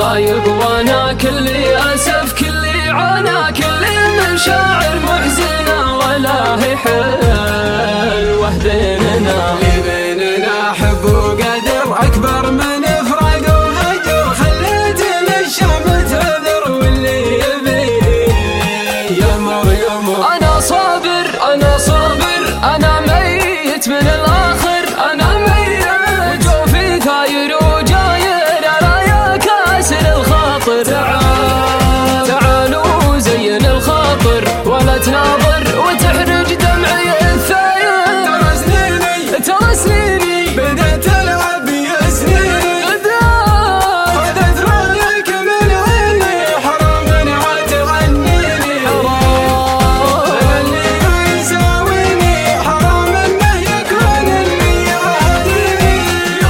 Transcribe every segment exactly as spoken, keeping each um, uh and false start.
ضايق وانا كلي اسف كلي عانى كلي مشاعر محزنة ولا هي حلوة بيننا بيننا حب وقدر اكبر من افراق وهجر خليتني الشام تعذر واللي يبي يمر يمر. انا صابر انا صابر انا ميت من الاخر انا ميت جوفي ثاير وجاير انا يا كاسر الخاطر. تعال تعالوا زين الخاطر ولا تناظر وتحرج دمعي الثاير. ترى سنيني ترى سنيني بدأت العب يا سنيني خذت رايك من عيني حرام منها تغنيني حرام اللي ما يساويني حرام انه يكون اللي يعاديني.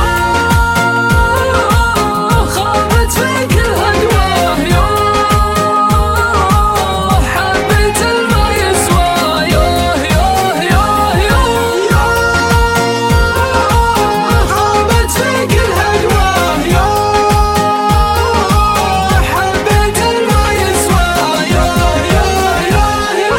خابت فيك الهدوة يوه حبيت الما يسوى يوه يوه يوه يوه خابت فيك الهدوة يوه حبيت الما يسوى يوه يوه يوه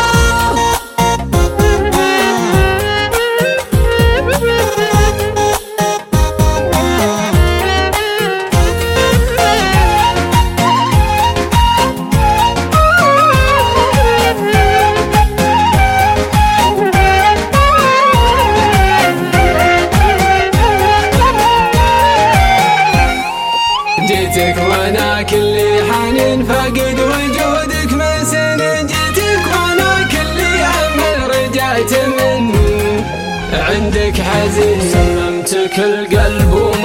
جيتك وانا كلي حنين فاقد وجودك من سنين جيتك وانا كلي امل رجعت من عندك حزين. سممتك القلب